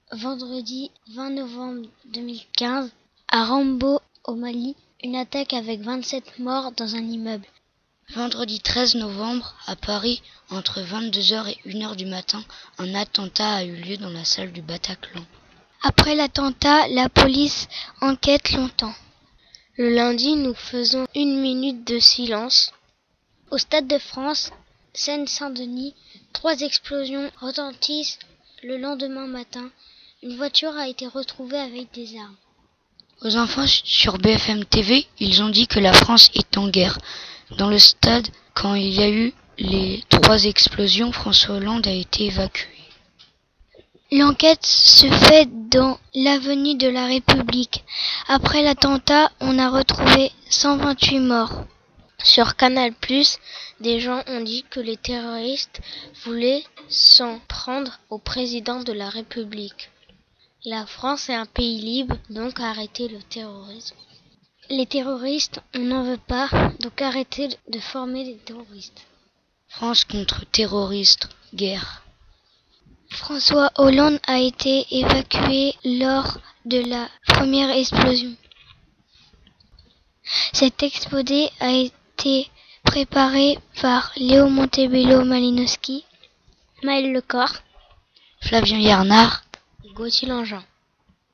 Vendredi 20 novembre 2015, à Rambo, au Mali, une attaque avec 27 morts dans un immeuble. Vendredi 13 novembre, à Paris, entre 22h et 1h du matin, un attentat a eu lieu dans la salle du Bataclan. Après l'attentat, la police enquête longtemps. Le lundi, nous faisons 1 minute de silence. Au Stade de France, Seine-Saint-Denis, 3 explosions retentissent le lendemain matin. Une voiture a été retrouvée avec des armes. Aux infos sur BFM TV, ils ont dit que la France est en guerre. Dans le stade, quand il y a eu les 3 explosions, François Hollande a été évacué. L'enquête se fait dans l'avenue de la République. Après l'attentat, on a retrouvé 128 morts. Sur Canal+, des gens ont dit que les terroristes voulaient s'en prendre au président de la République. La France est un pays libre, donc arrêtez le terrorisme. Les terroristes, on n'en veut pas, donc arrêtez de former des terroristes. France contre terroristes, guerre. François Hollande a été évacué lors de la première explosion. Cet exposé a été préparé par Léo Montebello Malinowski, Maël Lecor, Flavien Yarnard, Gauthier Langin.